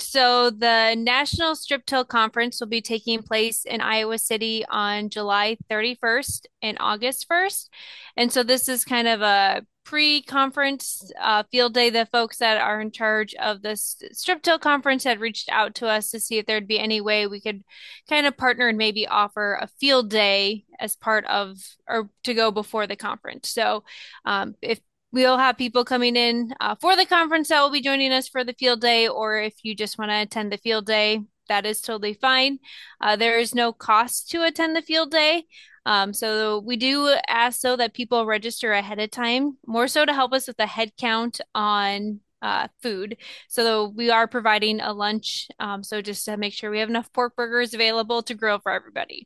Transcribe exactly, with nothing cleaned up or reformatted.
So the National Strip Till Conference will be taking place in Iowa City on July thirty-first and August first. And so this is kind of a pre-conference uh, field day. The folks that are in charge of this Strip Till Conference had reached out to us to see if there'd be any way we could kind of partner and maybe offer a field day as part of or to go before the conference. So um, if we'll have people coming in uh, for the conference that will be joining us for the field day, or if you just want to attend the field day, that is totally fine. Uh, there is no cost to attend the field day. Um, so we do ask so that people register ahead of time, more so to help us with the head count on uh, food. So we are providing a lunch. Um, so just to make sure we have enough pork burgers available to grill for everybody.